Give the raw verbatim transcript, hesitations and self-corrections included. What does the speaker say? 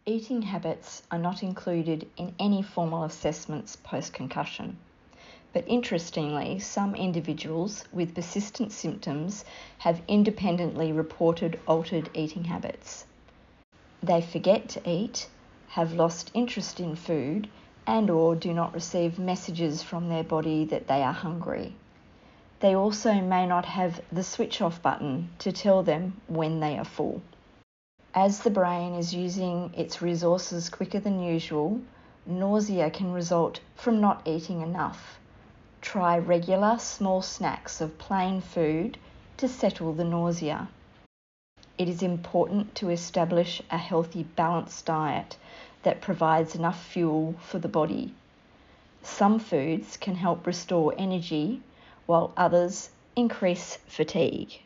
Eating habits are not included in any formal assessments post-concussion. But interestingly, some individuals with persistent symptoms have independently reported altered eating habits. They forget to eat, have lost interest in food, and or do not receive messages from their body that they are hungry. They also may not have the switch off button to tell them when they are full. As the brain is using its resources quicker than usual, nausea can result from not eating enough. Try regular small snacks of plain food to settle the nausea. It is important to establish a healthy, balanced diet that provides enough fuel for the body. Some foods can help restore energy, while others increase fatigue.